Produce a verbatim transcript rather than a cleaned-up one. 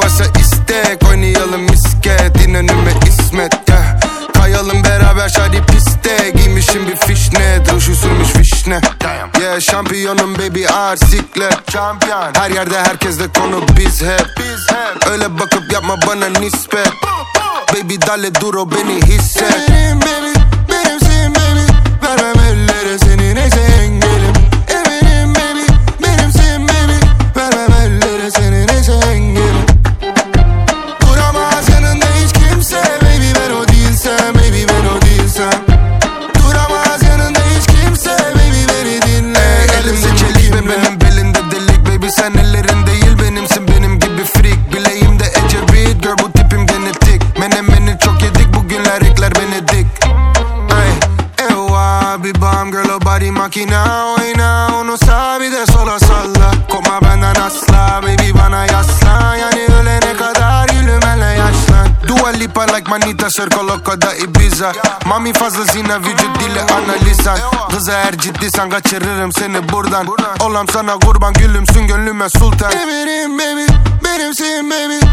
Varsa istek oynayalım misket, in önüme İsmet yeah. Kayalım beraber şadi piste, giymişim bir fişnet, ruj sürmüş fişne yeah. Şampiyonum baby ağır siklet champion. Her yerde herkeste konu biz hep, biz hep. Öyle bakıp yapma bana nispet baby, dale duro beni hisset. Eminim baby, benimsin baby, vermem ellere seni neyse engelim. Eminim baby, benimsin baby, vermem ellere seni neyse engelim. Duramaz yanında hiç kimse baby, ben o değilsem baby, ben o değilsem. Duramaz yanında hiç kimse baby, beni dinle. Hey, elimde çelik benim belinde delik baby, sen ellerin değil benimsin benim gibi freak. Bileğimde Ecevit girl, bu tipim genetik. Menemeni çok yedik bugünler, ekler beni dik. Ay, ewa bir bam girl, o body makina oyna, onu sağ bir de sola salla. Kopma benden asla baby, bana yaslan, yani ölene kadar gülümenle yaşlan. Dua Lipa like manita, circo loco da Ibiza. Mami fazla zina, vücut dili analizan. Kızı eğer ciddiysen kaçırırım seni buradan. Olam sana kurban, gülümsün gönlüme sultan. Eminim baby, benimsin baby,